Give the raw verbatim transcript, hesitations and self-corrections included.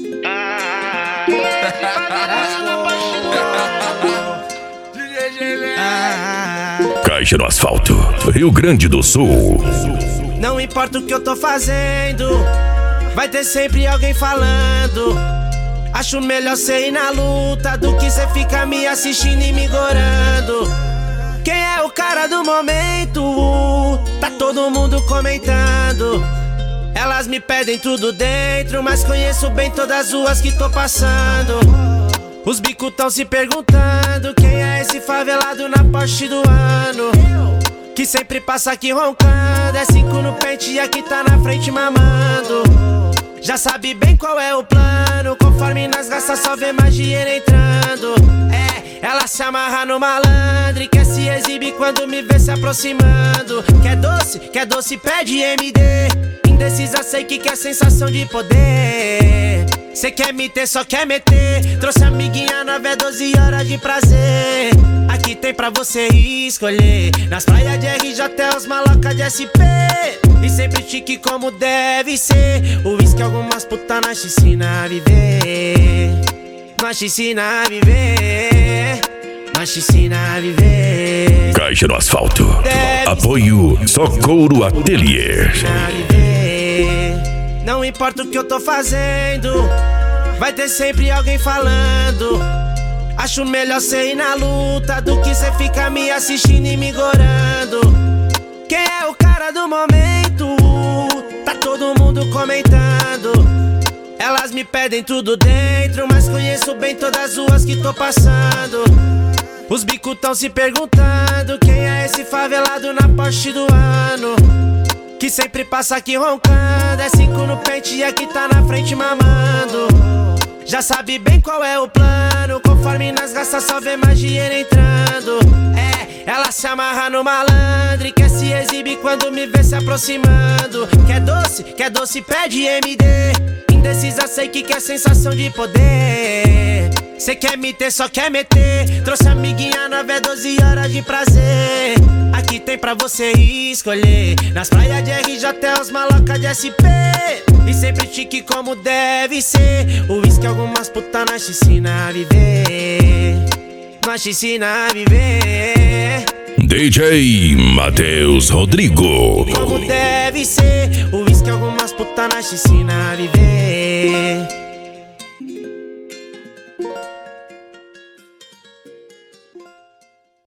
Caixa no Asfalto, Rio Grande do Sul. Não importa o que eu tô fazendo, vai ter sempre alguém falando. Acho melhor cê ir na luta do que cê ficar me assistindo e me gorando. Quem é o cara do momento? Tá todo mundo comentando. Elas me pedem tudo dentro, mas conheço bem todas as ruas que tô passando. Os bicos tão se perguntando quem é esse favelado na Porsche do ano, que sempre passa aqui roncando. É cinco no pente e aqui tá na frente mamando. Já sabe bem qual é o plano, conforme nas gastas só vê mais dinheiro entrando. É, ela se amarra no malandro e quer se exibir quando me vê se aproximando. Quer doce, quer doce, pede M D. Indecisa, sei que quer sensação de poder. Cê quer me ter, só quer meter. Trouxe amiguinha nove, doze horas de prazer. Aqui tem pra você escolher. Nas praias de R J até os malocas de S P. E sempre chique como deve ser. O uísque algumas putas na piscina a viver. Na piscina a viver. Na piscina a viver. Caixa no Asfalto. Deve Apoio ser. Socorro Atelier. Não importa o que eu tô fazendo, vai ter sempre alguém falando. Acho melhor cê ir na luta do que cê ficar me assistindo e me gorando. Quem é o cara do momento? Tá todo mundo comentando. Elas me pedem tudo dentro, mas conheço bem todas as ruas que tô passando. Os bicos tão se perguntando quem é esse favelado na Porsche do ano, que sempre passa aqui roncando. É cinco no pente e aqui tá na frente mamando. Já sabe bem qual é o plano, conforme nas gastas só vê mais dinheiro entrando. É, ela se amarra no malandro e quer se exibir quando me vê se aproximando. Quer doce, quer doce, pede M D. Indecisa, sei que quer sensação de poder. Cê quer me ter, só quer meter. Trouxe amiguinha nove, doze horas de prazer. Aqui tem pra você escolher. Nas praias de R J até os malocas de S P. E sempre chique como deve ser. O uísque algumas putas na piscina a viver. Na piscina a viver. D J Matheus Rodrigo. Como deve ser. O uísque algumas putas na piscina a viver.